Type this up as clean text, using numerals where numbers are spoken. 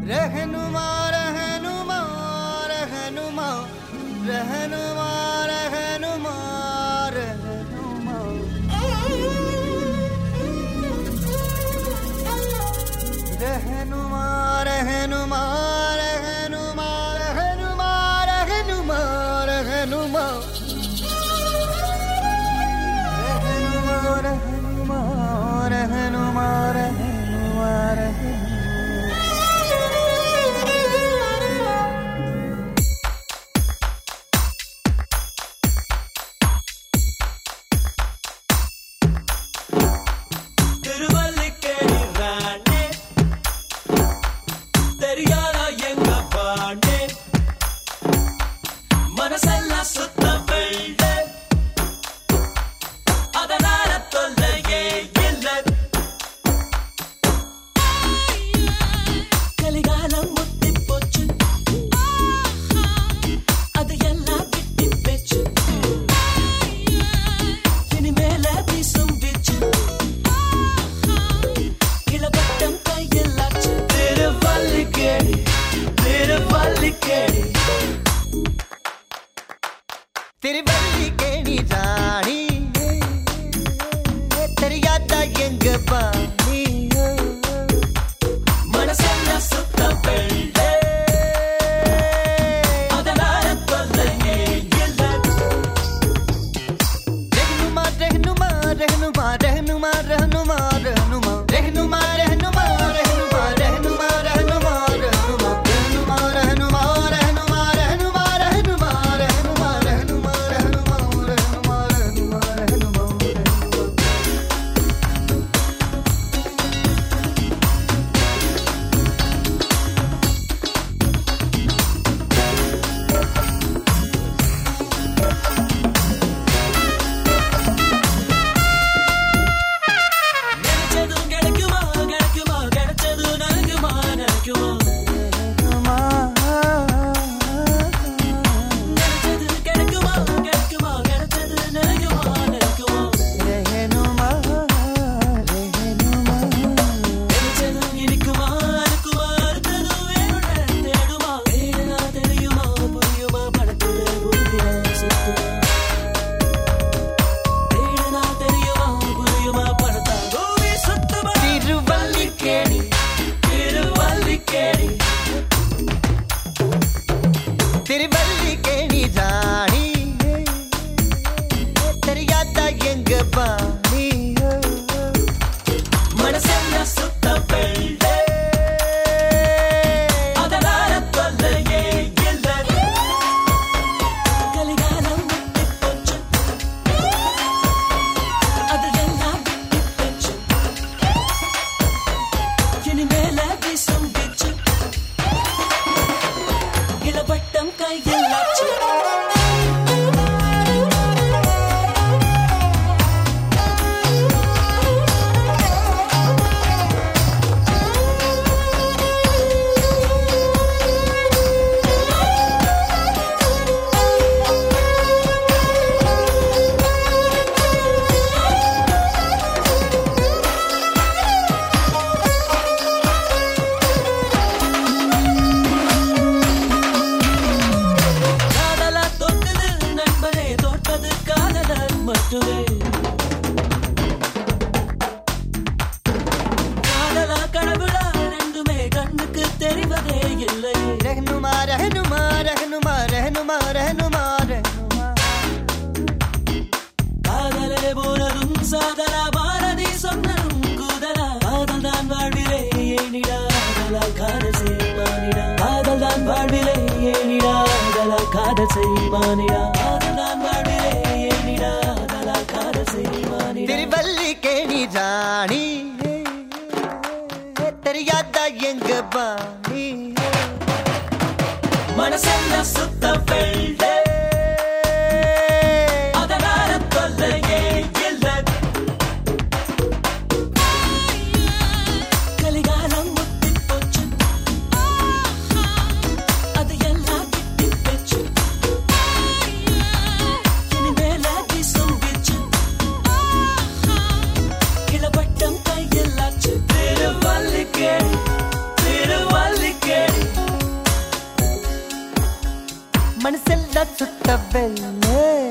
रहनुमा रहनुमा रहनुमा रहनुमा रहनुमा रहनुमा रहनुमा रहनुमा रहनुमा रहनुमा रहनुमा रहनुमा रहनुमा रहनुमा रहनुमा रहनुमा तेरी बल्ली केड़ी रानी तेरी याद एंग पानी मनसल्ला सुत्ता पेल्ले अदनार तोल्ले येल्ला रहनुमा रहनुमा रहनुमा रहनुमा रहनुमा रहनुमा रहनुमा रहनुमा रहनुमा रहनुमा रहनुमा रहनुमा रहनुमा रहनुमा रहनुमा रहनुमा रहनुमा रहनुमा तेरी बल्ली केड़ी रानी तेरी याद एंग पानी मनसल्ला सुत्ता पेल्ले अदनार तोल्ले येल्ला कलिगालम मुट्टिपोच्चु अदयल्ला बिट्टिपोच्चु इनिमेल वीसुम बिच्चु इलपट्टम கையில்லாச்சு காதலா கடவுளா ரெண்டுமே கண்ணுக்கு தெரிவதே இல்லை रहनुमा रहनुमा रहनुमा रहनुमा रहनुमा रहनुमा காதலே போனதும் சாதலா பாரதி சொன்னதும் கூதலா காதல் தான் வாழ்விலே ஏனிடா காதலால் காதல் செய்வானிடா காதல் தான் வாழ்விலே ஏனிடா காதலால் காதல் செய்வானிடா காதல் தான் வாழ்விலே ஏனிடா காதலால் காதல் செய்வானிடா तेरी बल्ली केड़ी रानी तेरी याद एंग पानी मनसल्ला सुत्ता पेल्ले अदनार तोल्ले येल्ला कलिगालम मुट्टिपोच्चु अदयल्ला बिट्टिपोच्चु इनिमेल वीसुम बिच्चु इलपट्टम கையில்லாச்சு तेरे वाली के மனசெல்லாம் சுட்ட வெள்ளே